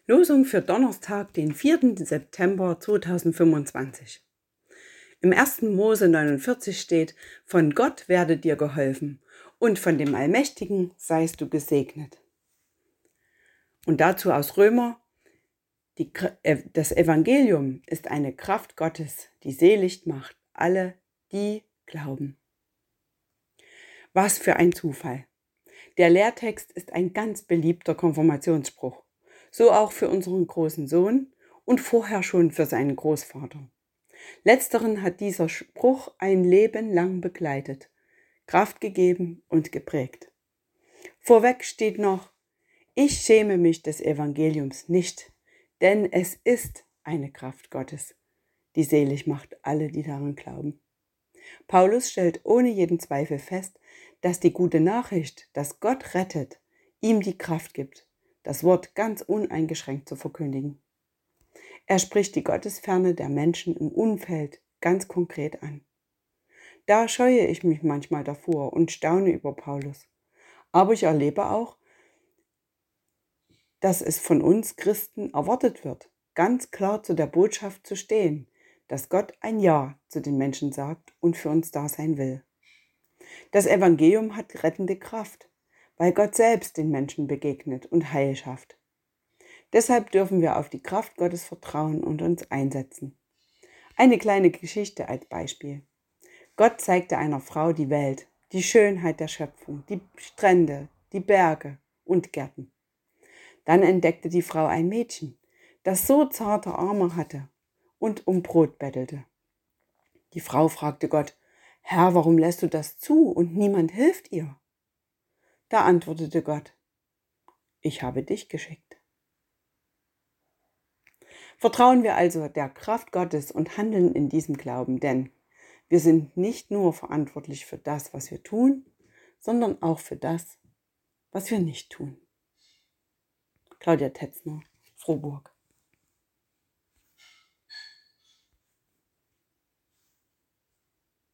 Losung für Donnerstag, den 4. September 2025. Im 1. Mose 49 steht: Von Gott werde dir geholfen und von dem Allmächtigen seist du gesegnet. Und dazu aus Römer: Das Evangelium ist eine Kraft Gottes, die selig macht alle, die glauben. Was für ein Zufall! Der Lehrtext ist ein ganz beliebter Konfirmationsspruch, so auch für unseren großen Sohn und vorher schon für seinen Großvater. Letzteren hat dieser Spruch ein Leben lang begleitet, Kraft gegeben und geprägt. Vorweg steht noch: Ich schäme mich des Evangeliums nicht, denn es ist eine Kraft Gottes, die selig macht alle, die daran glauben. Paulus stellt ohne jeden Zweifel fest, dass die gute Nachricht, dass Gott rettet, ihm die Kraft gibt, das Wort ganz uneingeschränkt zu verkündigen. Er spricht die Gottesferne der Menschen im Umfeld ganz konkret an. Da scheue ich mich manchmal davor und staune über Paulus. Aber ich erlebe auch, dass es von uns Christen erwartet wird, ganz klar zu der Botschaft zu stehen, dass Gott ein Ja zu den Menschen sagt und für uns da sein will. Das Evangelium hat rettende Kraft, weil Gott selbst den Menschen begegnet und Heil schafft. Deshalb dürfen wir auf die Kraft Gottes vertrauen und uns einsetzen. Eine kleine Geschichte als Beispiel. Gott zeigte einer Frau die Welt, die Schönheit der Schöpfung, die Strände, die Berge und Gärten. Dann entdeckte die Frau ein Mädchen, das so zarte Arme hatte und um Brot bettelte. Die Frau fragte Gott: Herr, warum lässt du das zu und niemand hilft ihr? Da antwortete Gott: Ich habe dich geschickt. Vertrauen wir also der Kraft Gottes und handeln in diesem Glauben, denn wir sind nicht nur verantwortlich für das, was wir tun, sondern auch für das, was wir nicht tun. Claudia Tetzner, Frohburg.